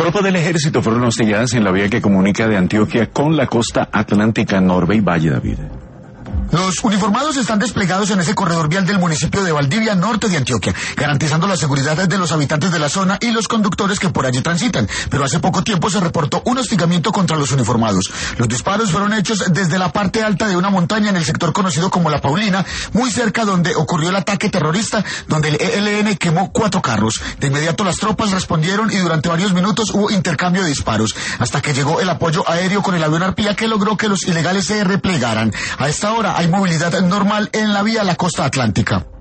Tropas del ejército fueron hostigadas en la vía que comunica de Antioquia con la costa atlántica Norbe y Valle, David. Los uniformados están desplegados en ese corredor vial del municipio de Valdivia, norte de Antioquia, garantizando la seguridad de los habitantes de la zona y los conductores que por allí transitan. Pero hace poco tiempo se reportó un hostigamiento contra los uniformados. Los disparos fueron hechos desde la parte alta de una montaña en el sector conocido como La Paulina, muy cerca donde ocurrió el ataque terrorista, donde el ELN quemó 4 carros. De inmediato las tropas respondieron y durante varios minutos hubo intercambio de disparos, hasta que llegó el apoyo aéreo con el avión Arpía que logró que los ilegales se replegaran. A esta hora hay movilidad normal en la vía a la costa atlántica.